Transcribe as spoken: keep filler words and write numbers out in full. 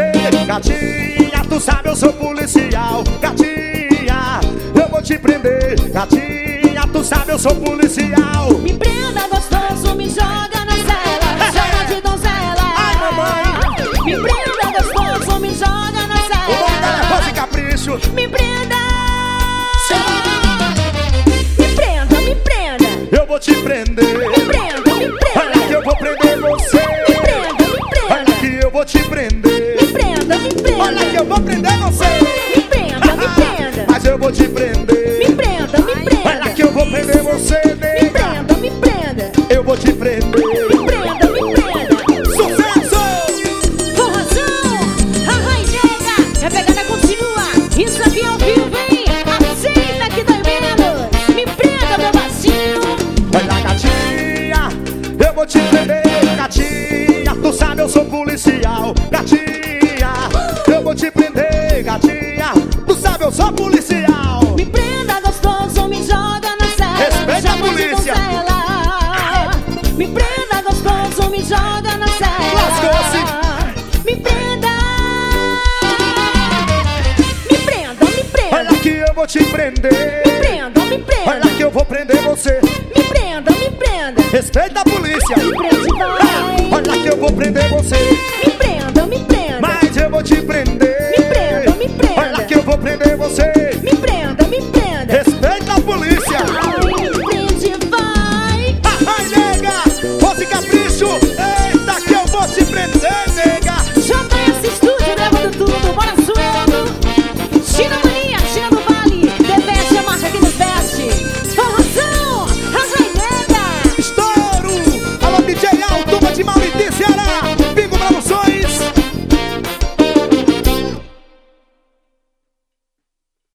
prender. Gatinha, tu sabe eu sou policial. Gatinha, eu vou te prender. Gatinha, tu sabe eu sou policial. Me prenda gostoso, me joga na cela, me chama de donzela. Ai, mamãe. Me prenda gostoso, me joga na cela. O nome dela é Rose Capricho. Me prenda. Me prenda, me prenda. Eu vou te prender. Me prenda, me prenda. Olha que eu vou prender você. Me prenda, me prenda. Olha que eu vou te prender. Me prenda, me prenda. Olha que eu vou prender você. Me prenda, me prenda. Mas eu vou te prender. Me prenda, me prenda. Olha que eu vou prender você, Me nega. prenda, me prenda. Eu vou te prender. Me prenda, me prenda. Sucesso! Forrazão, arrai nega, a pegada continua. Isso aqui é ao vivo, hein? Aceita que dói menos. Me prenda, meu bacinho. Olha, gatinha, eu vou te prender. Gatinha, tu sabe eu sou policial. Gatinha, eu vou te prender. Gatinha, tu sabe eu sou policial. Me prenda gostoso, me joga na cela. Respeita a chama de polícia. donzela. Me prenda gostoso, me joga na cela. Lascou-se. Me prenda. Me prenda, me prenda. Olha que eu vou te prender. Me prenda, me prenda. Olha que eu vou prender você. Me prenda, me prenda. Respeita a polícia. Me prende, vai. Olha que eu vou prender você. Me prenda, me prenda. Mas eu vou te